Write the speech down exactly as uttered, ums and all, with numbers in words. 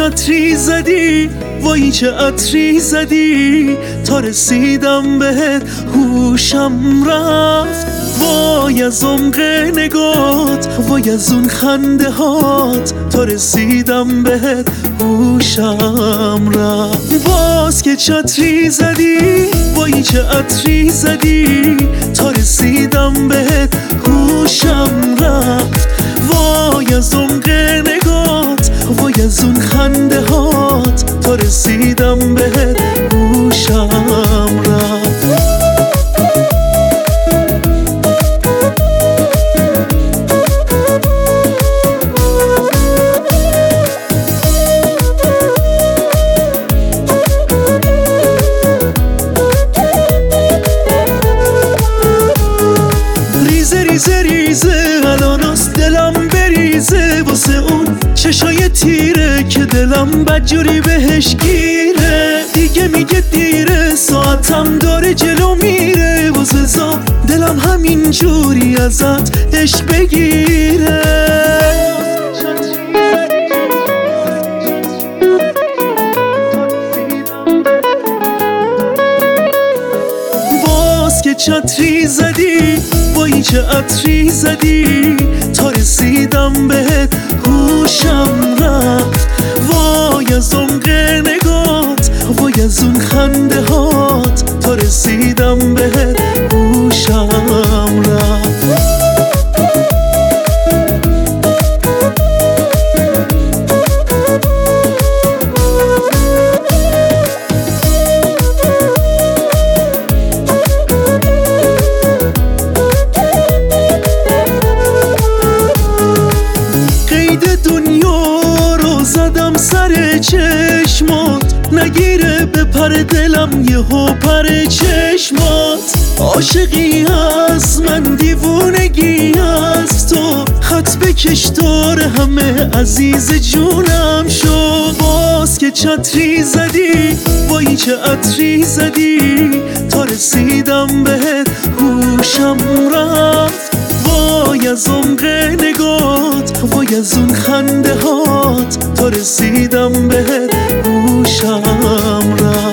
عطری زدی، وای چه عطری زدی، تا رسیدم بهت هوشم رفت. وای از عمق نگات، وای از اون خنده هات، تا رسیدم بهت هوشم رفت. باز که چه عطری زدی، وای چه عطری زدی، تا رسیدم بهت هوشم رفت. وای از عمق نگات، وای از اون خنده هات، تا رسیدم بهت هوشم رفت. ریزه ریزه ریزه الاناست دلم بریزه، واسه اون چشای تیره که دلم بدجوری بهش گیره. دیگه میگه دیره، ساعتم داره جلو میره، واسه زا دلم همین جوری ازت عشق بگیره. باز که چه عطری زدی، وای چه عطری زدی، تا رسیدم بهت هوشم رفت. وای از عمق نگات، وای از اون خنده هات، تا رسیدم بهت هوشم رفت. دنیا رو زدم سر چشمات، نگیره به پر دلم یهو پر چشمات. عاشقی هست من دیوونگی از تو، خط بکش دار همه عزیز جونم شو. باز که چه عطری زدی، وای چه عطری زدی، تا رسیدم بهت هوشم رفت. وای از عمق نگات، وای از اون خنده هات، تا رسیدم بهت هوشم رفت.